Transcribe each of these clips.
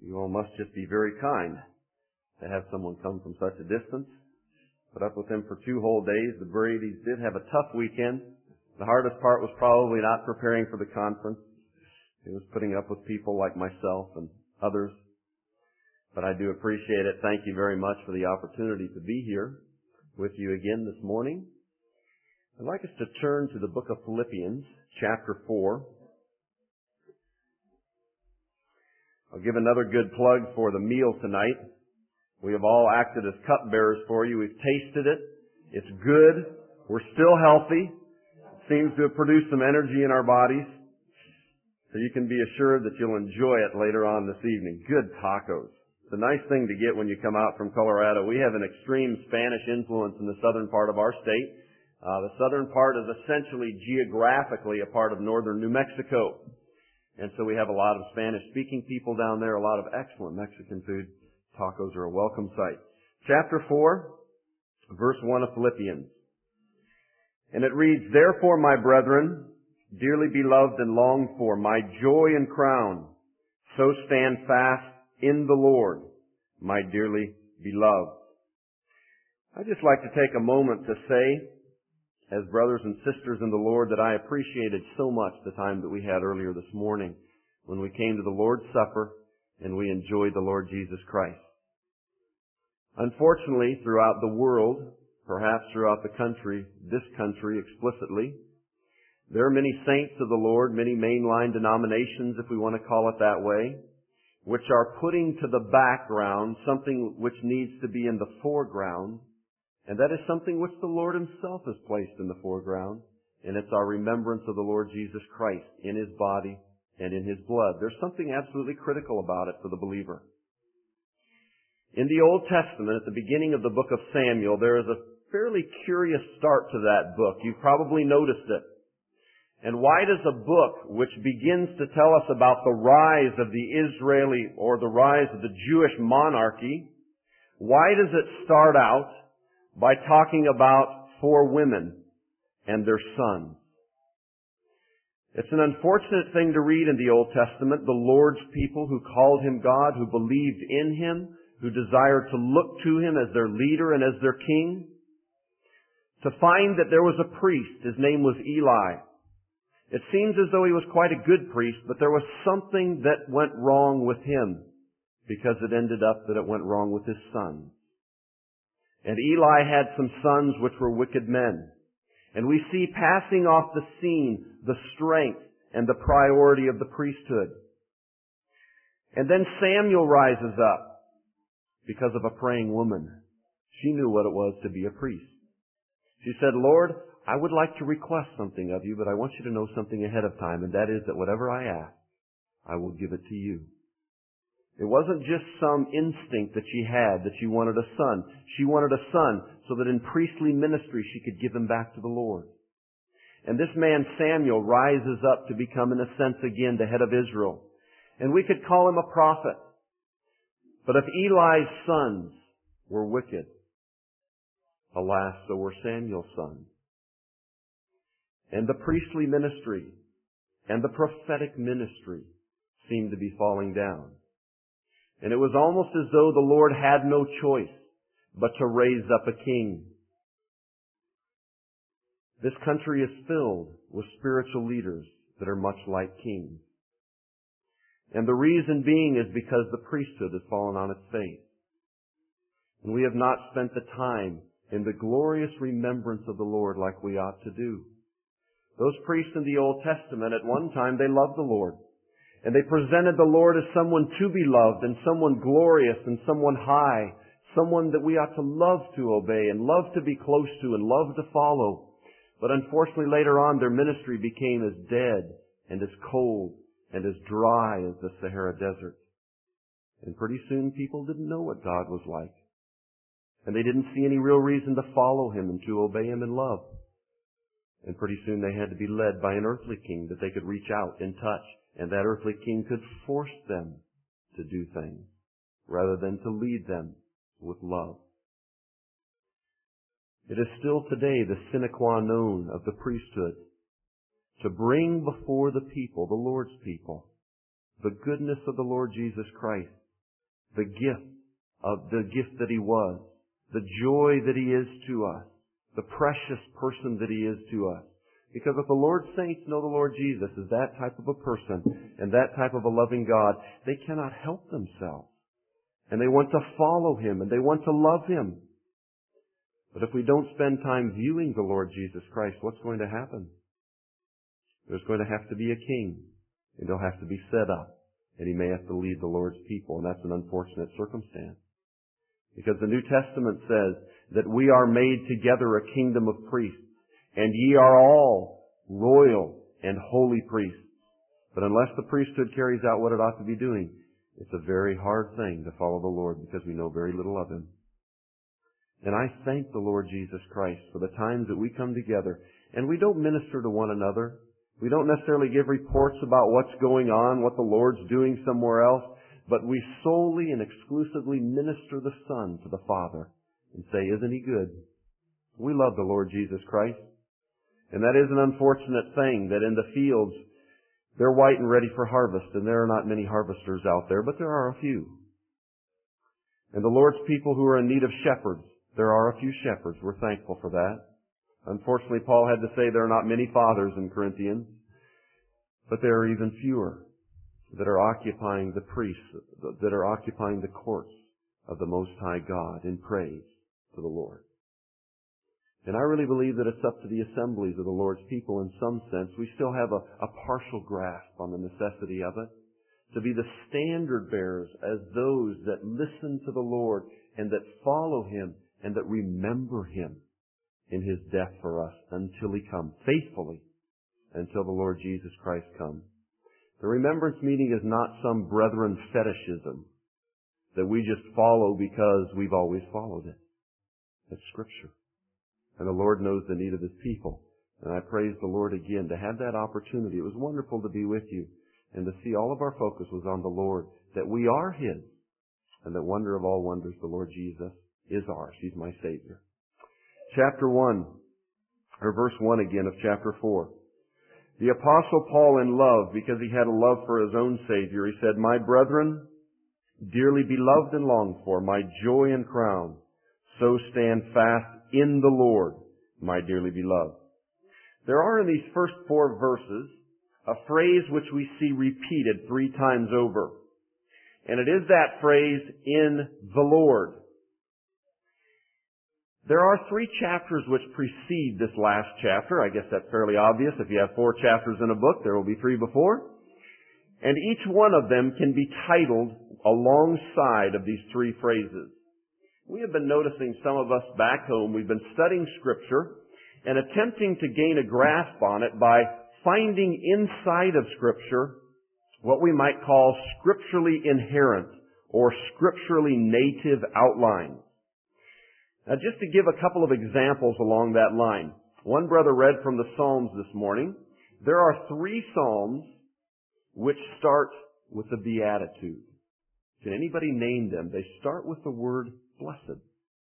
You all must just be very kind to have someone come from such a distance. Put up with him for 2 whole days. The Brady's did have a tough weekend. The hardest part was probably not preparing for the conference. It was putting up with people like myself and others. But I do appreciate it. Thank you very much for the opportunity to be here with you again this morning. I'd like us to turn to the book of Philippians, chapter 4. I'll give another good plug for the meal tonight. We have all acted as cupbearers for you. We've tasted it. It's good. We're still healthy. It seems to have produced some energy in our bodies. So you can be assured that you'll enjoy it later on this evening. Good tacos. It's a nice thing to get when you come out from Colorado. We have an extreme Spanish influence in the southern part of our state. The southern part is essentially geographically a part of northern New Mexico. And so we have a lot of Spanish-speaking people down there, a lot of excellent Mexican food. Tacos are a welcome sight. Chapter 4, verse 1 of Philippians. And it reads, "Therefore, my brethren, dearly beloved and longed for, my joy and crown, so stand fast in the Lord, my dearly beloved." I'd just like to take a moment to say, as brothers and sisters in the Lord, that I appreciated so much the time that we had earlier this morning when we came to the Lord's Supper and we enjoyed the Lord Jesus Christ. Unfortunately, throughout the world, perhaps throughout the country, this country explicitly, there are many saints of the Lord, many mainline denominations, if we want to call it that way, which are putting to the background something which needs to be in the foreground. And that is something which the Lord Himself has placed in the foreground, and it's our remembrance of the Lord Jesus Christ in His body and in His blood. There's something absolutely critical about it for the believer. In the Old Testament, at the beginning of the book of Samuel, there is a fairly curious start to that book. You've probably noticed it. And why does a book which begins to tell us about the rise of the Israeli or the rise of the Jewish monarchy, why does it start out by talking about 4 women and their sons? It's an unfortunate thing to read in the Old Testament, the Lord's people who called Him God, who believed in Him, who desired to look to Him as their leader and as their king, to find that there was a priest. His name was Eli. It seems as though he was quite a good priest, but there was something that went wrong with him, because it ended up that it went wrong with his sons. And Eli had some sons which were wicked men. And we see passing off the scene the strength and the priority of the priesthood. And then Samuel rises up because of a praying woman. She knew what it was to be a priest. She said, "Lord, I would like to request something of you, but I want you to know something ahead of time, and that is that whatever I ask, I will give it to you." It wasn't just some instinct that she had that she wanted a son. She wanted a son so that in priestly ministry she could give him back to the Lord. And this man Samuel rises up to become, in a sense again, the head of Israel. And we could call him a prophet. But if Eli's sons were wicked, alas, so were Samuel's sons. And the priestly ministry and the prophetic ministry seemed to be falling down. And it was almost as though the Lord had no choice but to raise up a king. This country is filled with spiritual leaders that are much like kings. And the reason being is because the priesthood has fallen on its face. And we have not spent the time in the glorious remembrance of the Lord like we ought to do. Those priests in the Old Testament, at one time, they loved the Lord. And they presented the Lord as someone to be loved and someone glorious and someone high, someone that we ought to love to obey and love to be close to and love to follow. But unfortunately later on their ministry became as dead and as cold and as dry as the Sahara Desert. And pretty soon people didn't know what God was like. And they didn't see any real reason to follow Him and to obey Him in love. And pretty soon they had to be led by an earthly king that they could reach out and touch. And that earthly king could force them to do things rather than to lead them with love. It is still today the sine qua non of the priesthood to bring before the people, the Lord's people, the goodness of the Lord Jesus Christ the gift that He was, the joy that He is to us, the precious person that He is to us. Because if the Lord's saints know the Lord Jesus as that type of a person and that type of a loving God, they cannot help themselves. And they want to follow Him and they want to love Him. But if we don't spend time viewing the Lord Jesus Christ, what's going to happen? There's going to have to be a king, and He'll have to be set up, and He may have to lead the Lord's people, and that's an unfortunate circumstance. Because the New Testament says that we are made together a kingdom of priests, and ye are all royal and holy priests. But unless the priesthood carries out what it ought to be doing, it's a very hard thing to follow the Lord because we know very little of Him. And I thank the Lord Jesus Christ for the times that we come together and we don't minister to one another. We don't necessarily give reports about what's going on, what the Lord's doing somewhere else, but we solely and exclusively minister the Son to the Father and say, isn't He good? We love the Lord Jesus Christ. And that is an unfortunate thing that in the fields, they're white and ready for harvest, and there are not many harvesters out there, but there are a few. And the Lord's people who are in need of shepherds, there are a few shepherds. We're thankful for that. Unfortunately, Paul had to say there are not many fathers in Corinthians, but there are even fewer that are occupying the priests, that are occupying the courts of the Most High God in praise to the Lord. And I really believe that it's up to the assemblies of the Lord's people in some sense. We still have a partial grasp on the necessity of it, to be the standard bearers as those that listen to the Lord and that follow Him and that remember Him in His death for us until He comes, faithfully, until the Lord Jesus Christ comes. The remembrance meeting is not some brethren fetishism that we just follow because we've always followed it. It's Scripture. And the Lord knows the need of His people. And I praise the Lord again to have that opportunity. It was wonderful to be with you and to see all of our focus was on the Lord, that we are His, and that wonder of all wonders, the Lord Jesus is ours. He's my Savior. Chapter 1, or verse 1 again of chapter 4. The Apostle Paul in love, because he had a love for his own Savior, he said, My brethren, dearly beloved and longed for, my joy and crown, so stand fast in the Lord, my dearly beloved. There are in these first 4 verses a phrase which we see repeated 3 times over. And it is that phrase, in the Lord. There are 3 chapters which precede this last chapter. I guess that's fairly obvious. If you have 4 chapters in a book, there will be 3 before. And each one of them can be titled alongside of these 3 phrases. We have been noticing, some of us back home, we've been studying Scripture and attempting to gain a grasp on it by finding inside of Scripture what we might call scripturally inherent or scripturally native outlines. Now, just to give a couple of examples along that line. One brother read from the Psalms this morning. There are 3 Psalms which start with the Beatitude. Can anybody name them? They start with the word blessed.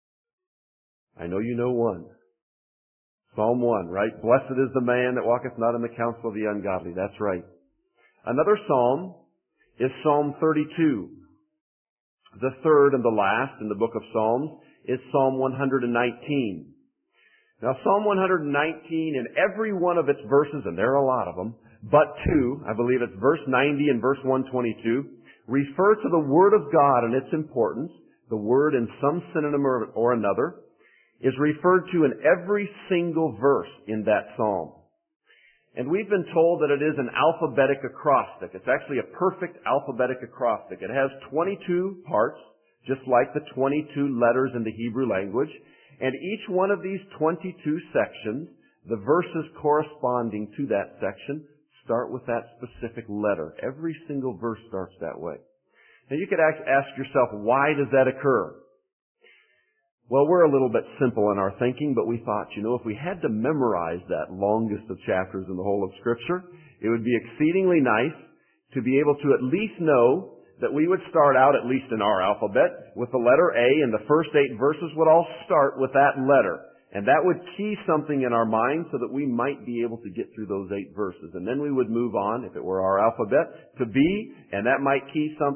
I know you know one. Psalm 1, right? Blessed is the man that walketh not in the counsel of the ungodly. That's right. Another psalm is Psalm 32. The third and the last in the book of Psalms is Psalm 119. Now, Psalm 119, in every one of its verses, and there are a lot of them, but 2, I believe it's verse 90 and verse 122, refer to the Word of God and its importance. The Word in some synonym or another is referred to in every single verse in that psalm. And we've been told that it is an alphabetic acrostic. It's actually a perfect alphabetic acrostic. It has 22 parts, just like the 22 letters in the Hebrew language. And each one of these 22 sections, the verses corresponding to that section, start with that specific letter. Every single verse starts that way. Now you could ask yourself, why does that occur? Well, we're a little bit simple in our thinking, but we thought, if we had to memorize that longest of chapters in the whole of Scripture, it would be exceedingly nice to be able to at least know that we would start out, at least in our alphabet, with the letter A, and the first 8 verses would all start with that letter. And that would key something in our mind so that we might be able to get through those 8 verses. And then we would move on, if it were our alphabet, to B, and that might key something.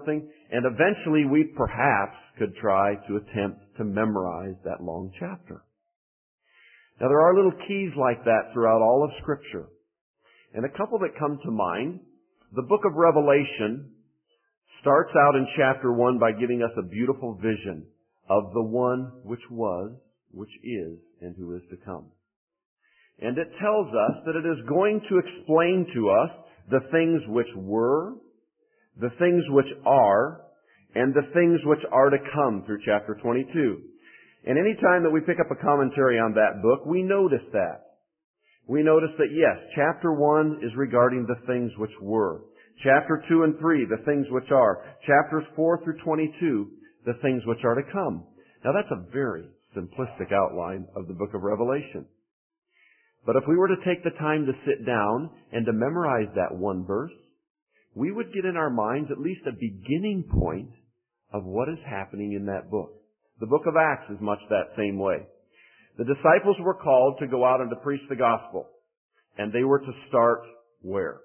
And eventually we perhaps could try to attempt to memorize that long chapter. Now there are little keys like that throughout all of Scripture. And a couple that come to mind. The book of Revelation starts out in chapter 1 by giving us a beautiful vision of the one which was, which is, and who is to come. And it tells us that it is going to explain to us the things which were, the things which are, and the things which are to come through chapter 22. And any time that we pick up a commentary on that book, we notice that. We notice that yes, chapter 1 is regarding the things which were. Chapter 2 and 3, the things which are. Chapters 4 through 22, the things which are to come. Now that's a very simplistic outline of the book of Revelation. But if we were to take the time to sit down and to memorize that one verse, we would get in our minds at least a beginning point of what is happening in that book. The book of Acts is much that same way. The disciples were called to go out and to preach the gospel. And they were to start where?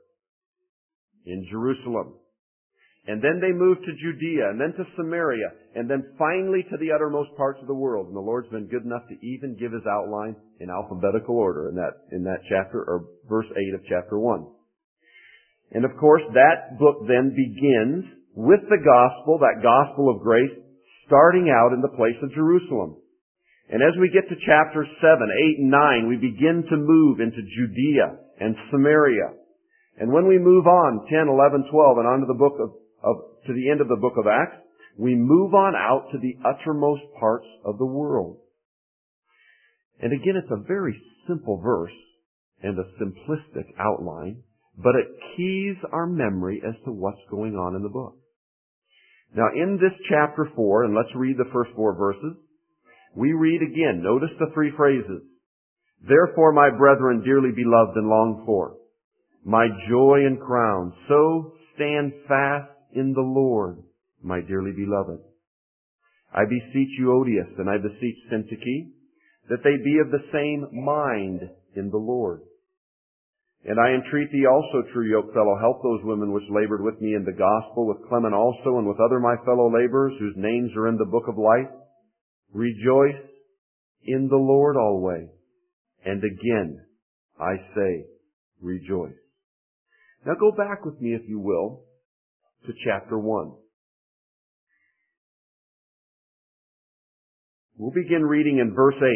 In Jerusalem. And then they moved to Judea, and then to Samaria, and then finally to the uttermost parts of the world. And the Lord's been good enough to even give His outline in alphabetical order in that chapter, or verse 8 of chapter 1. And of course, that book then begins with the gospel, that gospel of grace, starting out in the place of Jerusalem. And as we get to chapters 7, 8, and 9, we begin to move into Judea and Samaria. And when we move on, 10, 11, 12, and on to the book to the end of the book of Acts, we move on out to the uttermost parts of the world. And again, it's a very simple verse and a simplistic outline, but it keys our memory as to what's going on in the book. Now, in this chapter 4, and let's read the first 4 verses, we read again, notice the 3 phrases. Therefore, my brethren, dearly beloved and longed for, my joy and crown, so stand fast in the Lord, my dearly beloved. I beseech Euodias and I beseech Syntyche that they be of the same mind in the Lord. And I entreat thee also, true yokefellow, help those women which labored with me in the gospel, with Clement also, and with other my fellow laborers whose names are in the book of life. Rejoice in the Lord always. And again, I say, rejoice. Now go back with me, if you will, to chapter 1. We'll begin reading in verse 8.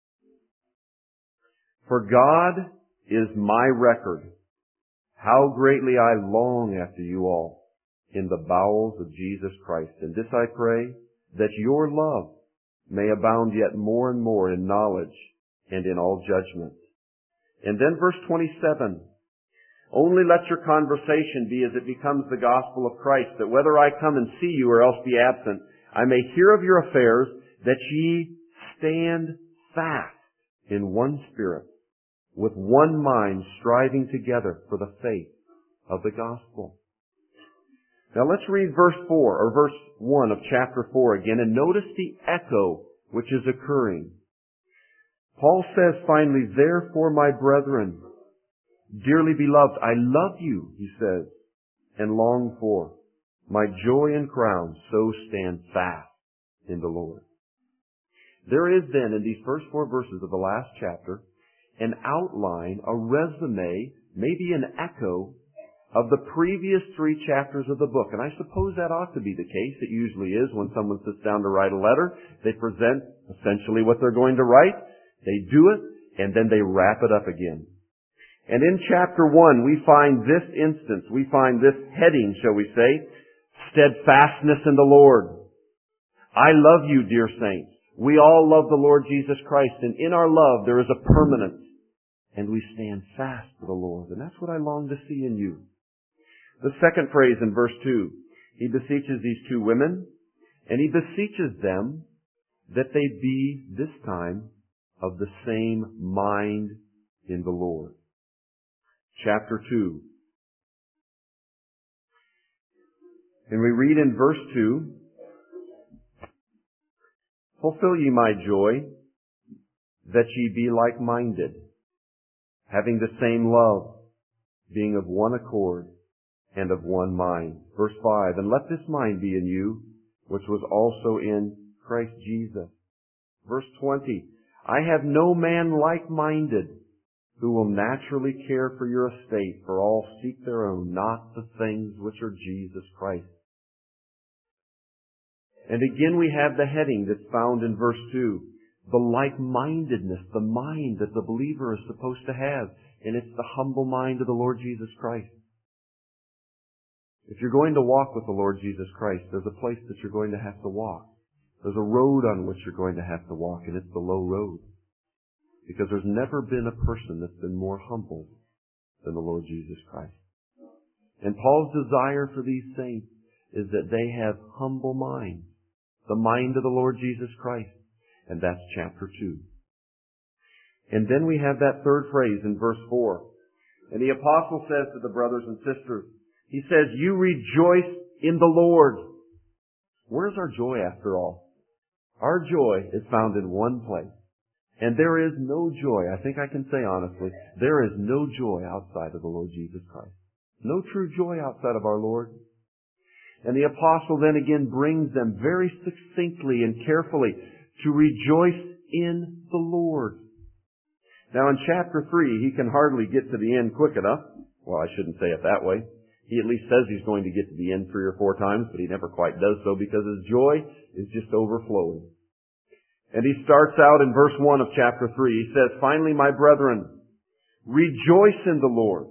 For God is my record, how greatly I long after you all in the bowels of Jesus Christ. And this I pray, that your love may abound yet more and more in knowledge and in all judgment. And then verse 27, only let your conversation be as it becomes the gospel of Christ, that whether I come and see you or else be absent, I may hear of your affairs, that ye stand fast in one spirit, with one mind striving together for the faith of the gospel. Now let's read verse 4, or verse 1 of chapter 4 again, and notice the echo which is occurring. Paul says finally, therefore my brethren, dearly beloved, I love you, he says, and long for. My joy and crown, so stand fast in the Lord. There is then, in these first 4 verses of the last chapter, an outline, a resume, maybe an echo of the previous 3 chapters of the book. And I suppose that ought to be the case. It usually is when someone sits down to write a letter. They present essentially what they're going to write. They do it, and then they wrap it up again. And in chapter 1, we find this instance, we find this heading, shall we say, steadfastness in the Lord. I love you, dear saints. We all love the Lord Jesus Christ, and in our love there is a permanence, and we stand fast for the Lord. And that's what I long to see in you. The second phrase in verse 2, he beseeches these 2 women, and he beseeches them that they be, this time, of the same mind in the Lord. Chapter 2. And we read in verse 2, fulfill ye my joy, that ye be like-minded, having the same love, being of one accord, and of one mind. Verse 5, and let this mind be in you, which was also in Christ Jesus. Verse 20, I have no man like-minded who will naturally care for your estate, for all seek their own, not the things which are Jesus Christ. And again we have the heading that's found in verse 2, the like-mindedness, the mind that the believer is supposed to have, and it's the humble mind of the Lord Jesus Christ. If you're going to walk with the Lord Jesus Christ, there's a place that you're going to have to walk. There's a road on which you're going to have to walk, and it's the low road. Because there's never been a person that's been more humble than the Lord Jesus Christ. And Paul's desire for these saints is that they have humble minds, the mind of the Lord Jesus Christ. And that's chapter 2. And then we have that third phrase in verse 4. And the apostle says to the brothers and sisters, he says, you rejoice in the Lord. Where's our joy after all? Our joy is found in one place. And there is no joy, I think I can say honestly, there is no joy outside of the Lord Jesus Christ. No true joy outside of our Lord. And the apostle then again brings them very succinctly and carefully to rejoice in the Lord. Now in chapter 3, he can hardly get to the end quick enough. Well, I shouldn't say it that way. He at least says he's going to get to the end 3 or 4 times, but he never quite does so because his joy is just overflowing. And he starts out in verse 1 of chapter 3. He says, finally, my brethren, rejoice in the Lord.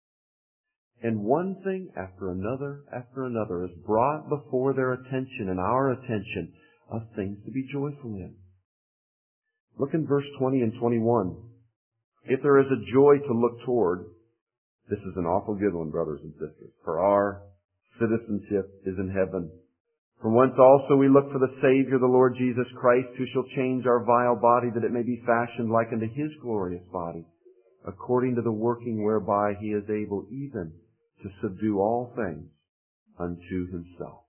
And one thing after another is brought before their attention and our attention of things to be joyful in. Look in verse 20 and 21. If there is a joy to look toward, this is an awful good one, brothers and sisters. For our citizenship is in heaven. From whence also we look for the Savior, the Lord Jesus Christ, who shall change our vile body, that it may be fashioned like unto His glorious body, according to the working whereby He is able even to subdue all things unto Himself.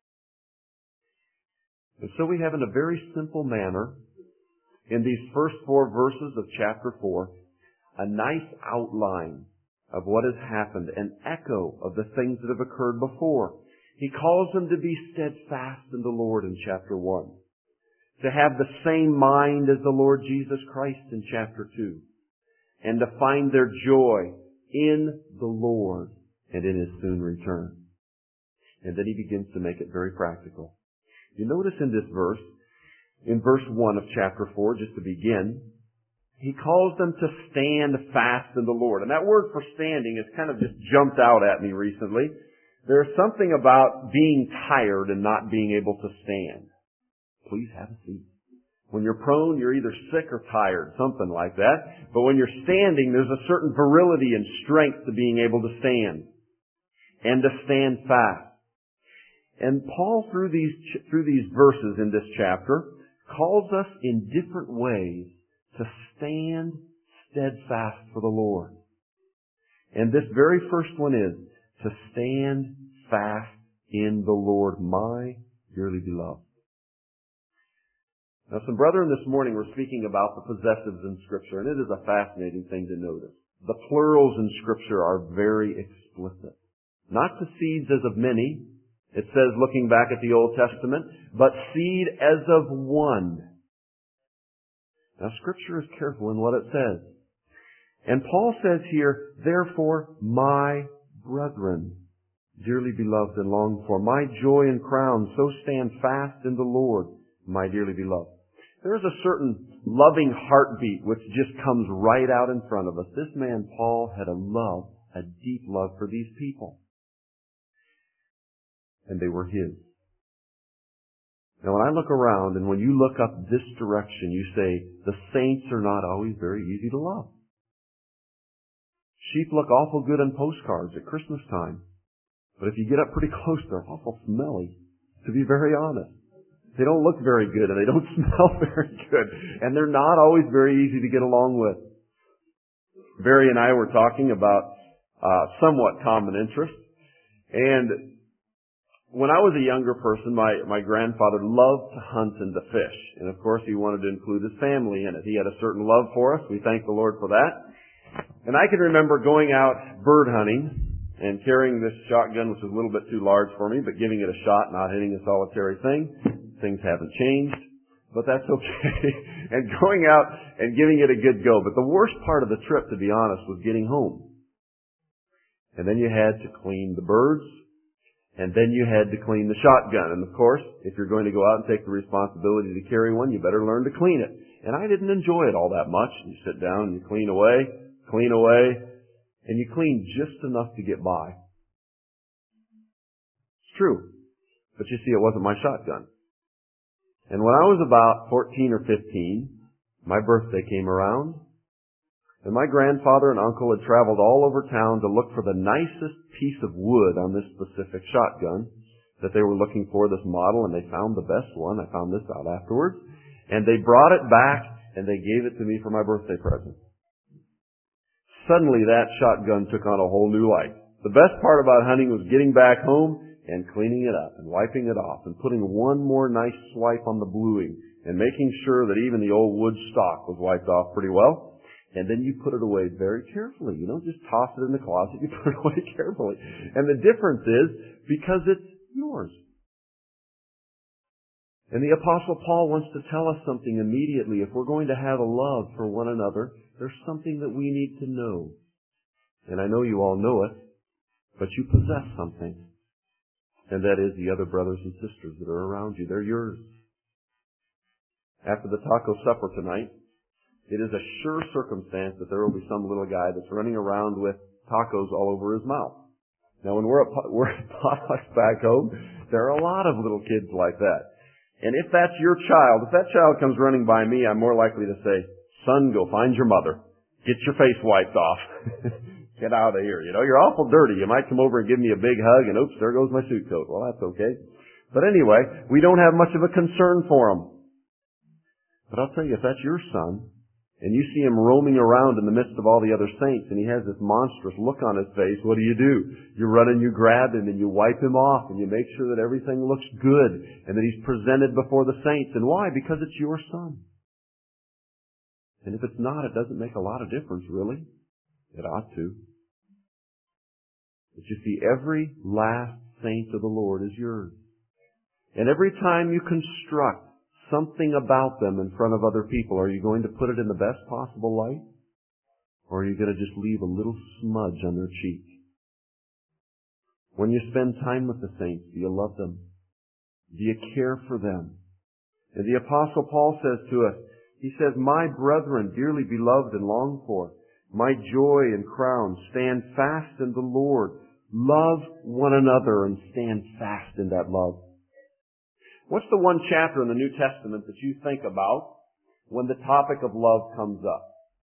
And so we have in a very simple manner, in these first 4 verses of chapter 4, a nice outline of what has happened, an echo of the things that have occurred before. He calls them to be steadfast in the Lord in chapter 1. To have the same mind as the Lord Jesus Christ in chapter 2. And to find their joy in the Lord and in His soon return. And then he begins to make it very practical. You notice in this verse, in verse 1 of chapter 4, just to begin, he calls them to stand fast in the Lord. And that word for standing has kind of just jumped out at me recently. There's something about being tired and not being able to stand. Please have a seat. When you're prone, you're either sick or tired, something like that. But when you're standing, there's a certain virility and strength to being able to stand. And to stand fast. And Paul, through these verses in this chapter, calls us in different ways to stand steadfast for the Lord. And this very first one is to stand fast in the Lord, my dearly beloved. Now, some brethren, this morning we're speaking about the possessives in Scripture, and it is a fascinating thing to notice. The plurals in Scripture are very explicit. Not to seeds as of many, it says, looking back at the Old Testament, but seed as of one. Now, Scripture is careful in what it says. And Paul says here, therefore, my brethren, dearly beloved and longed for, my joy and crown, so stand fast in the Lord, my dearly beloved. There is a certain loving heartbeat which just comes right out in front of us. This man, Paul, had a deep love for these people. And they were his. Now when I look around and when you look up this direction, you say, the saints are not always very easy to love. Sheep look awful good on postcards at Christmas time. But if you get up pretty close, they're awful smelly, to be very honest. They don't look very good and they don't smell very good. And they're not always very easy to get along with. Barry and I were talking about somewhat common interests. And when I was a younger person, my grandfather loved to hunt and to fish. And of course he wanted to include his family in it. He had a certain love for us. We thank the Lord for that. And I can remember going out bird hunting and carrying this shotgun, which was a little bit too large for me, but giving it a shot, not hitting a solitary thing. Things haven't changed, but that's okay. And going out and giving it a good go. But the worst part of the trip, to be honest, was getting home. And then you had to clean the birds, and then you had to clean the shotgun. And of course, if you're going to go out and take the responsibility to carry one, you better learn to clean it. And I didn't enjoy it all that much. You sit down and you clean away, and you clean just enough to get by. It's true. But you see, it wasn't my shotgun. And when I was about 14 or 15, my birthday came around, and my grandfather and uncle had traveled all over town to look for the nicest piece of wood on this specific shotgun that they were looking for, this model, and they found the best one. I found this out afterwards. And they brought it back, and they gave it to me for my birthday present. Suddenly, that shotgun took on a whole new life. The best part about hunting was getting back home and cleaning it up and wiping it off and putting one more nice swipe on the bluing and making sure that even the old wood stock was wiped off pretty well. And then you put it away very carefully. You don't just toss it in the closet. You put it away carefully. And the difference is because it's yours. And the Apostle Paul wants to tell us something immediately. If we're going to have a love for one another, there's something that we need to know. And I know you all know it, but you possess something. And that is the other brothers and sisters that are around you. They're yours. After the taco supper tonight, it is a sure circumstance that there will be some little guy that's running around with tacos all over his mouth. Now, when we're at potlucks back home, there are a lot of little kids like that. And if that's your child, if that child comes running by me, I'm more likely to say, "Son, go find your mother. Get your face wiped off. Get out of here. You know, you're awful dirty. You might come over and give me a big hug, and oops, there goes my suit coat." Well, that's okay. But anyway, we don't have much of a concern for them. But I'll tell you, if that's your son, and you see him roaming around in the midst of all the other saints, and he has this monstrous look on his face, what do? You run and you grab him, and you wipe him off, and you make sure that everything looks good, and that he's presented before the saints. And why? Because it's your son. And if it's not, it doesn't make a lot of difference, really. It ought to. But you see, every last saint of the Lord is yours. And every time you construct something about them in front of other people, are you going to put it in the best possible light? Or are you going to just leave a little smudge on their cheek? When you spend time with the saints, do you love them? Do you care for them? And the Apostle Paul says to us, he says, "My brethren, dearly beloved and longed for, my joy and crown, stand fast in the Lord. Love one another and stand fast in that love." What's the one chapter in the New Testament that you think about when the topic of love comes up?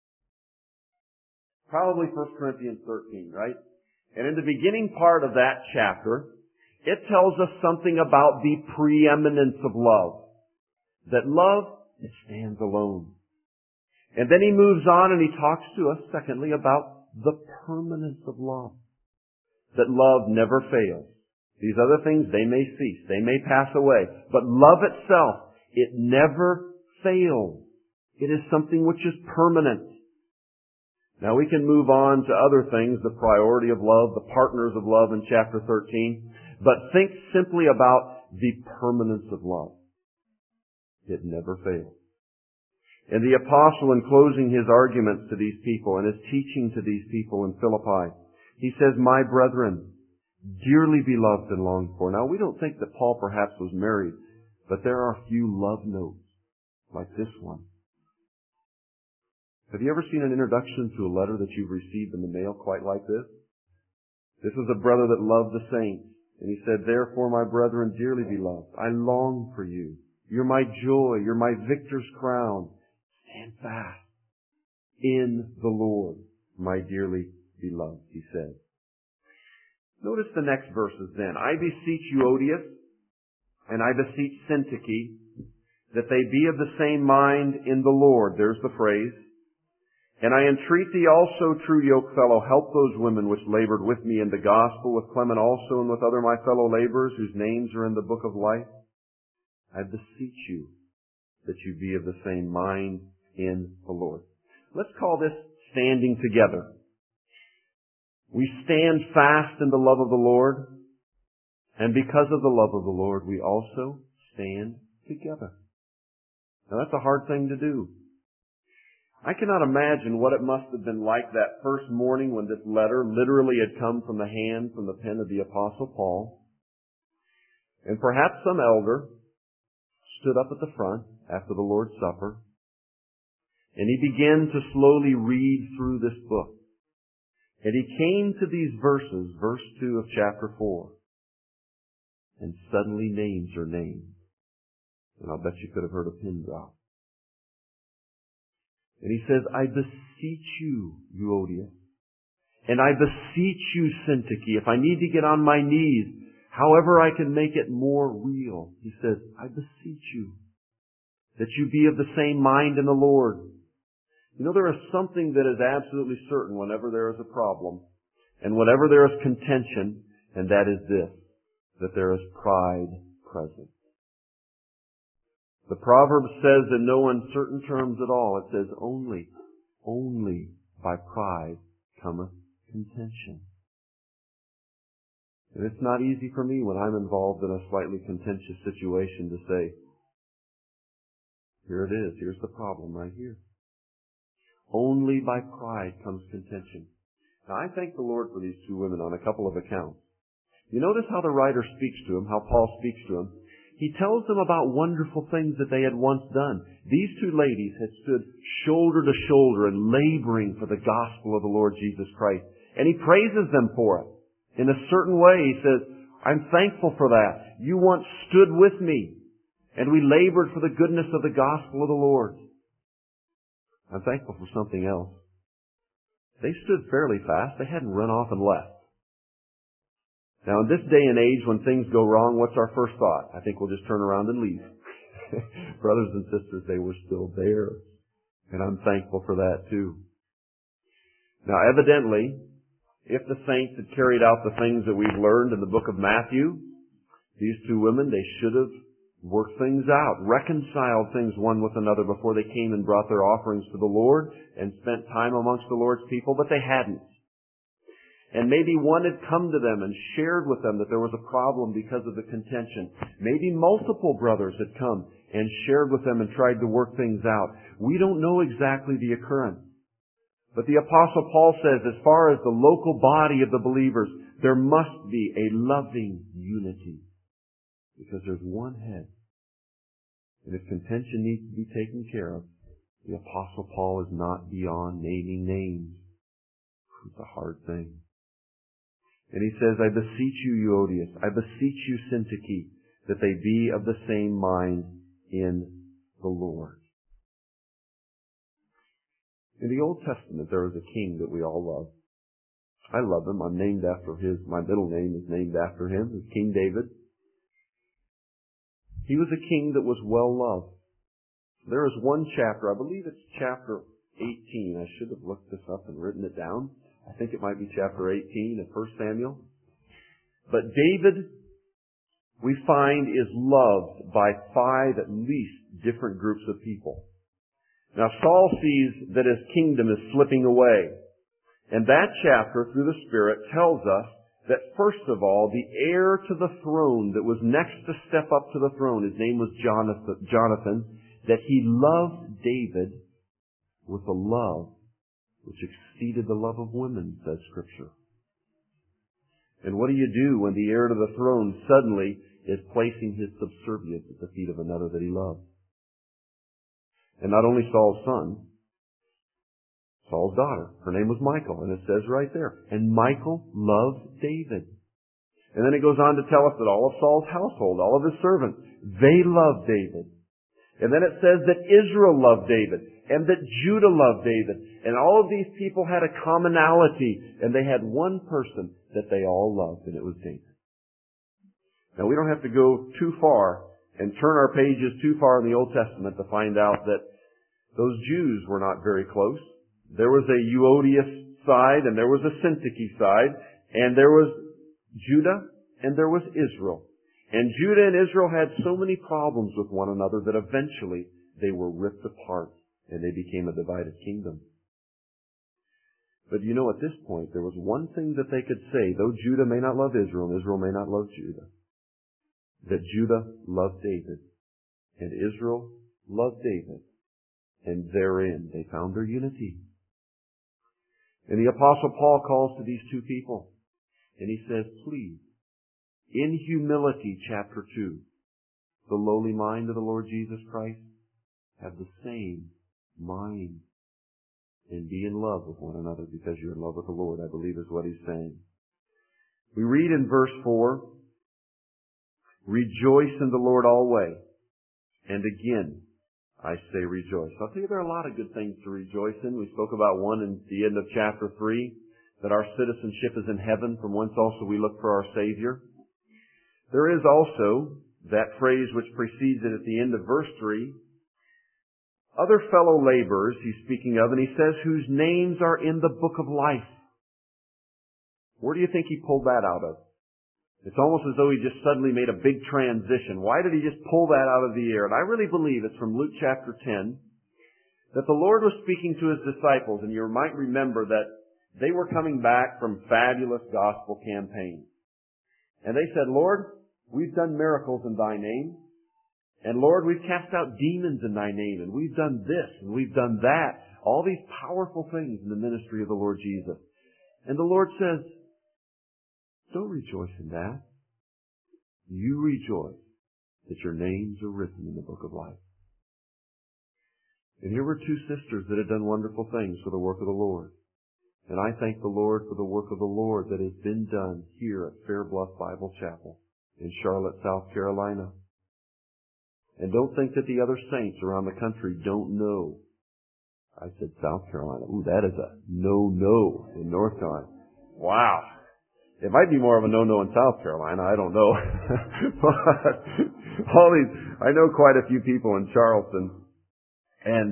Probably 1 Corinthians 13, right? And in the beginning part of that chapter, it tells us something about the preeminence of love. That love, it stands alone. And then he moves on and he talks to us, secondly, about the permanence of love. That love never fails. These other things, they may cease, they may pass away. But love itself, it never fails. It is something which is permanent. Now we can move on to other things, the priority of love, the partners of love in chapter 13. But think simply about the permanence of love. It never fails. And the apostle, in closing his arguments to these people and his teaching to these people in Philippi, he says, "My brethren, dearly beloved and longed for." Now, we don't think that Paul perhaps was married, but there are a few love notes like this one. Have you ever seen an introduction to a letter that you've received in the mail quite like this? This was a brother that loved the saints, and he said, "Therefore, my brethren, dearly beloved, I long for you. You're my joy. You're my victor's crown. Stand fast in the Lord, my dearly beloved," he said. Notice the next verses then. "I beseech Euodias, and I beseech Syntyche, that they be of the same mind in the Lord." There's the phrase. "And I entreat thee also, true yokefellow, help those women which labored with me in the gospel, with Clement also, and with other my fellow laborers, whose names are in the book of life. I beseech you that you be of the same mind in the Lord." Let's call this standing together. We stand fast in the love of the Lord, and because of the love of the Lord, we also stand together. Now that's a hard thing to do. I cannot imagine what it must have been like that first morning when this letter literally had come from the pen of the Apostle Paul. And perhaps some elder stood up at the front after the Lord's Supper, and he began to slowly read through this book. And he came to these verses, verse 2 of chapter 4, and suddenly names are named. And I'll bet you could have heard a pin drop. And he says, I beseech you, Euodias, and I beseech you, Syntyche, if I need to get on my knees, however I can make it more real. He says, I beseech you that you be of the same mind in the Lord. You know, there is something that is absolutely certain whenever there is a problem and whenever there is contention, and that is this, that there is pride present. The proverb says in no uncertain terms at all, it says, only by pride cometh contention. And it's not easy for me when I'm involved in a slightly contentious situation to say, here it is, here's the problem right here. Only by pride comes contention. Now I thank the Lord for these two women on a couple of accounts. You notice how the writer speaks to them, how Paul speaks to them. He tells them about wonderful things that they had once done. These two ladies had stood shoulder to shoulder and laboring for the gospel of the Lord Jesus Christ. And he praises them for it. In a certain way, he says, I'm thankful for that. You once stood with me, and we labored for the goodness of the gospel of the Lord. I'm thankful for something else. They stood fairly fast. They hadn't run off and left. Now, in this day and age, when things go wrong, what's our first thought? I think we'll just turn around and leave. Brothers and sisters, they were still there. And I'm thankful for that too. Now, evidently, if the saints had carried out the things that we've learned in the book of Matthew, these two women, they should have worked things out, reconciled things one with another before they came and brought their offerings to the Lord and spent time amongst the Lord's people, but they hadn't. And maybe one had come to them and shared with them that there was a problem because of the contention. Maybe multiple brothers had come and shared with them and tried to work things out. We don't know exactly the occurrence. But the Apostle Paul says, as far as the local body of the believers, there must be a loving unity. Because there's one head. And if contention needs to be taken care of, the Apostle Paul is not beyond naming names. It's a hard thing. And he says, I beseech you, Euodias, I beseech you, Syntyche, that they be of the same mind in the Lord. In the Old Testament, there was a king that we all love. I love him. I'm named after my middle name is named after him. It's King David. He was a king that was well loved. There is one chapter, I believe it's chapter 18. I should have looked this up and written it down. I think it might be chapter 18 of 1 Samuel. But David, we find, is loved by 5 at least different groups of people. Now Saul sees that his kingdom is slipping away. And that chapter, through the Spirit, tells us that first of all, the heir to the throne that was next to step up to the throne, his name was Jonathan, that he loved David with a love which exceeded the love of women, says Scripture. And what do you do when the heir to the throne suddenly is placing his subservience at the feet of another that he loves? And not only Saul's son, Saul's daughter. Her name was Michal, and it says right there. And Michal loved David. And then it goes on to tell us that all of Saul's household, all of his servants, they loved David. And then it says that Israel loved David, and that Judah loved David. And all of these people had a commonality, and they had one person that they all loved, and it was David. Now we don't have to go too far and turn our pages too far in the Old Testament to find out that those Jews were not very close. There was a Euodias side, and there was a Syntyche side, and there was Judah, and there was Israel. And Judah and Israel had so many problems with one another that eventually they were ripped apart and they became a divided kingdom. But you know, at this point, there was one thing that they could say, though Judah may not love Israel, and Israel may not love Judah, that Judah loved David, and Israel loved David, and therein they found their unity. And the Apostle Paul calls to these two people, and he says, please, in humility, chapter 2, the lowly mind of the Lord Jesus Christ, have the same mind, and be in love with one another because you're in love with the Lord, I believe is what he's saying. We read in verse 4, rejoice in the Lord always. And again, I say rejoice. I'll tell you, there are a lot of good things to rejoice in. We spoke about one in the end of chapter 3, that our citizenship is in heaven, from whence also we look for our Savior. There is also that phrase which precedes it at the end of verse 3, other fellow laborers he's speaking of, and he says, whose names are in the book of life. Where do you think he pulled that out of? It's almost as though he just suddenly made a big transition. Why did he just pull that out of the air? And I really believe it's from Luke chapter 10, that the Lord was speaking to his disciples, and you might remember that they were coming back from fabulous gospel campaigns. And they said, Lord, we've done miracles in thy name. And Lord, we've cast out demons in thy name, and we've done this, and we've done that. All these powerful things in the ministry of the Lord Jesus. And the Lord says, don't rejoice in that. You rejoice that your names are written in the book of life. And here were two sisters that had done wonderful things for the work of the Lord. And I thank the Lord for the work of the Lord that has been done here at Fair Bluff Bible Chapel in Charlotte, South Carolina. And don't think that the other saints around the country don't know. I said South Carolina. Ooh, that is a no-no in North Carolina. Wow. It might be more of a no-no in South Carolina. I don't know. But I know quite a few people in Charleston. And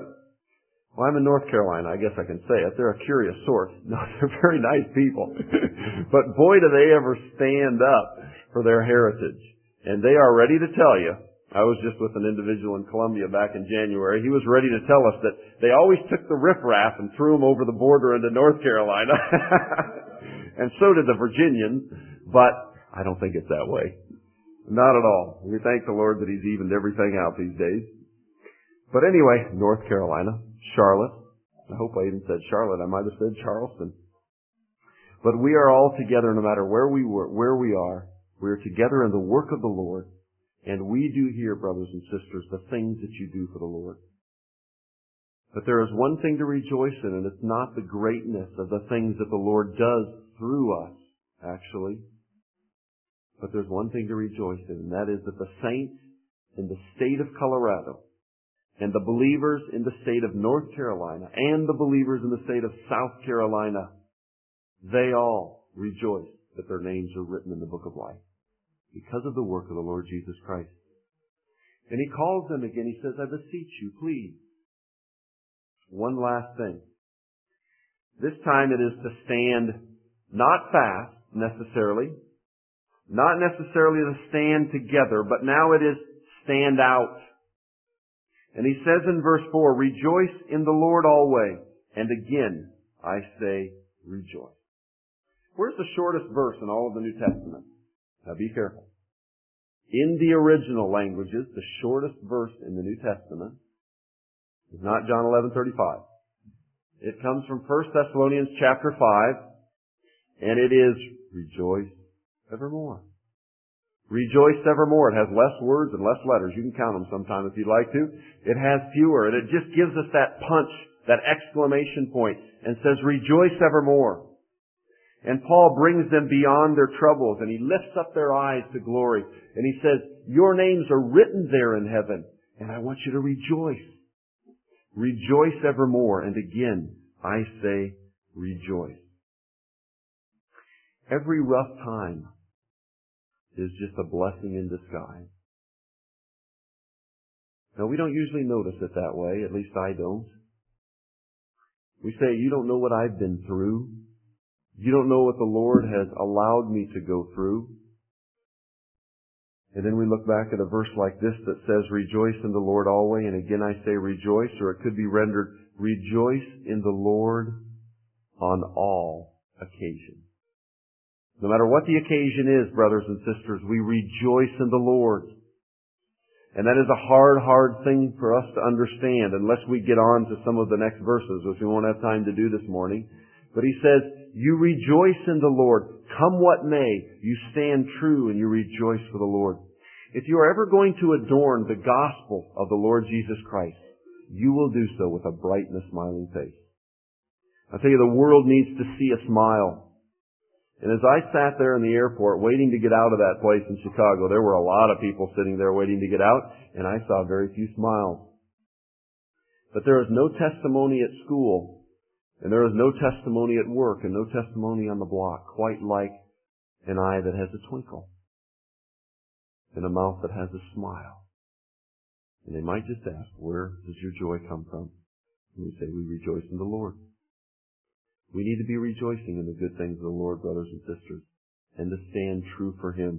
I'm in North Carolina. I guess I can say it. They're a curious sort. No, they're very nice people. But boy, do they ever stand up for their heritage. And they are ready to tell you. I was just with an individual in Columbia back in January. He was ready to tell us that they always took the riffraff and threw them over the border into North Carolina. And so did the Virginians. But I don't think it's that way. Not at all. We thank the Lord that He's evened everything out these days. But anyway, North Carolina, Charlotte. I hope I even said Charlotte. I might have said Charleston. But we are all together no matter where we are. We are together in the work of the Lord. And we do here, brothers and sisters, the things that you do for the Lord. But there is one thing to rejoice in, and it's not the greatness of the things that the Lord does through us, actually. But there's one thing to rejoice in, and that is that the saints in the state of Colorado, and the believers in the state of North Carolina, and the believers in the state of South Carolina, they all rejoice that their names are written in the book of life, because of the work of the Lord Jesus Christ. And He calls them again. He says, I beseech you, please. One last thing. This time it is to stand not fast, necessarily. Not necessarily to stand together, but now it is stand out. And He says in verse 4, rejoice in the Lord always. And again, I say, rejoice. Where's the shortest verse in all of the New Testament? Now be careful. In the original languages, the shortest verse in the New Testament is not John 11:35. It comes from 1 Thessalonians chapter 5, and it is rejoice evermore. Rejoice evermore. It has less words and less letters. You can count them sometime if you'd like to. It has fewer, and it just gives us that punch, that exclamation point, and says rejoice evermore. And Paul brings them beyond their troubles, and he lifts up their eyes to glory. And he says, your names are written there in heaven, and I want you to rejoice. Rejoice evermore. And again, I say, rejoice. Every rough time is just a blessing in disguise. Now, we don't usually notice it that way, at least I don't. We say, you don't know what I've been through. You don't know what the Lord has allowed me to go through. And then we look back at a verse like this that says, rejoice in the Lord always. And again I say rejoice, or it could be rendered, rejoice in the Lord on all occasions. No matter what the occasion is, brothers and sisters, we rejoice in the Lord. And that is a hard thing for us to understand unless we get on to some of the next verses, which we won't have time to do this morning. But he says, you rejoice in the Lord. Come what may, you stand true and you rejoice for the Lord. If you are ever going to adorn the gospel of the Lord Jesus Christ, you will do so with a bright and a smiling face. I tell you, the world needs to see a smile. And as I sat there in the airport waiting to get out of that place in Chicago, there were a lot of people sitting there waiting to get out, and I saw very few smiles. But there is no testimony at school, and there is no testimony at work, and no testimony on the block quite like an eye that has a twinkle and a mouth that has a smile. And they might just ask, where does your joy come from? And we say, we rejoice in the Lord. We need to be rejoicing in the good things of the Lord, brothers and sisters, and to stand true for Him.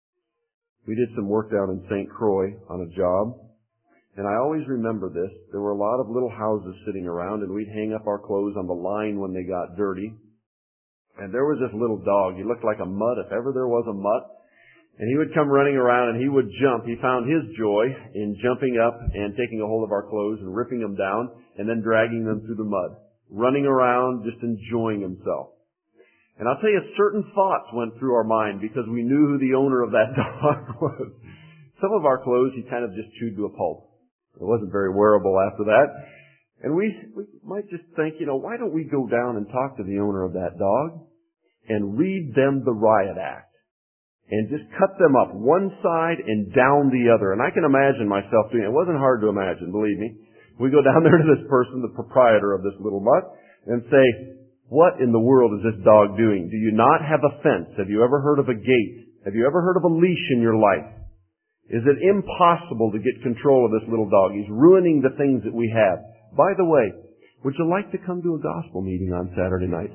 We did some work down in St. Croix on a job, and I always remember this. There were a lot of little houses sitting around, and we'd hang up our clothes on the line when they got dirty. And there was this little dog. He looked like a mutt, if ever there was a mutt. And he would come running around, and he would jump. He found his joy in jumping up and taking a hold of our clothes and ripping them down and then dragging them through the mud, running around, just enjoying himself. And I'll tell you, certain thoughts went through our mind because we knew who the owner of that dog was. Some of our clothes he kind of just chewed to a pulp. It wasn't very wearable after that. And we might just think, why don't we go down and talk to the owner of that dog and read them the riot act and just cut them up one side and down the other. And I can imagine myself doing it. It wasn't hard to imagine, believe me. We go down there to this person, the proprietor of this little mutt, and say, what in the world is this dog doing? Do you not have a fence? Have you ever heard of a gate? Have you ever heard of a leash in your life? Is it impossible to get control of this little dog? He's ruining the things that we have. By the way, would you like to come to a gospel meeting on Saturday night?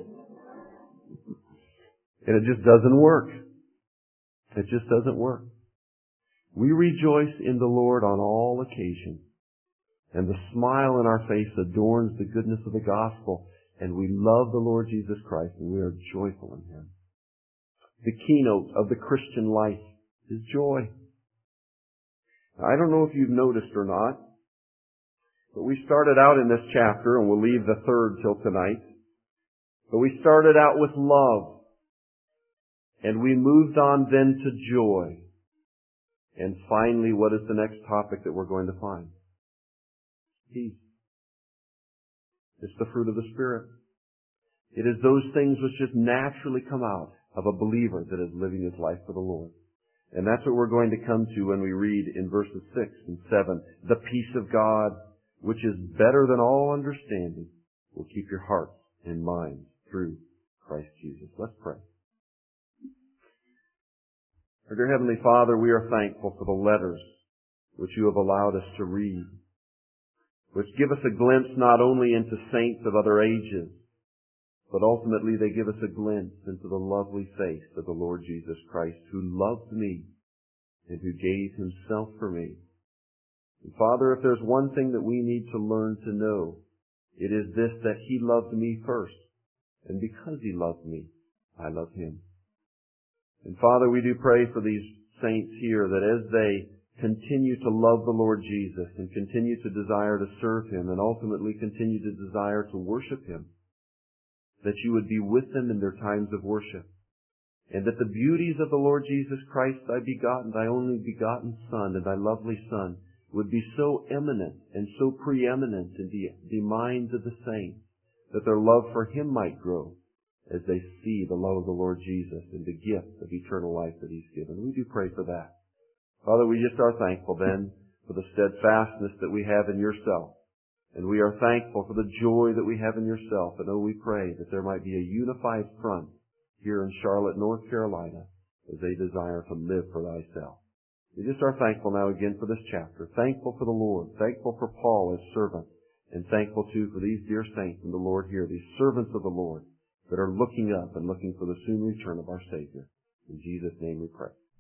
And it just doesn't work. It just doesn't work. We rejoice in the Lord on all occasions. And the smile in our face adorns the goodness of the gospel. And we love the Lord Jesus Christ, and we are joyful in Him. The keynote of the Christian life is joy. Now, I don't know if you've noticed or not, but we started out in this chapter, and we'll leave the third till tonight. But we started out with love. And we moved on then to joy. And finally, what is the next topic that we're going to find? Peace. It's the fruit of the Spirit. It is those things which just naturally come out of a believer that is living his life for the Lord. And that's what we're going to come to when we read in verses 6 and 7. The peace of God, which is better than all understanding, will keep your hearts and minds through Christ Jesus. Let's pray. Our dear Heavenly Father, we are thankful for the letters which you have allowed us to read, which give us a glimpse not only into saints of other ages, but ultimately they give us a glimpse into the lovely face of the Lord Jesus Christ, who loved me and who gave Himself for me. And Father, if there's one thing that we need to learn to know, it is this, that He loved me first. And because He loved me, I love Him. And Father, we do pray for these saints here that as they continue to love the Lord Jesus and continue to desire to serve Him and ultimately continue to desire to worship Him, that you would be with them in their times of worship. And that the beauties of the Lord Jesus Christ, thy begotten, thy only begotten Son, and thy lovely Son, would be so eminent and so preeminent in the minds of the saints, that their love for Him might grow as they see the love of the Lord Jesus and the gift of eternal life that He's given. We do pray for that. Father, we just are thankful then for the steadfastness that we have in yourself. And we are thankful for the joy that we have in yourself. And oh, we pray that there might be a unified front here in Charlotte, North Carolina, as they desire to live for thyself. We just are thankful now again for this chapter. Thankful for the Lord. Thankful for Paul as servant. And thankful too for these dear saints in the Lord here, these servants of the Lord that are looking up and looking for the soon return of our Savior. In Jesus' name we pray.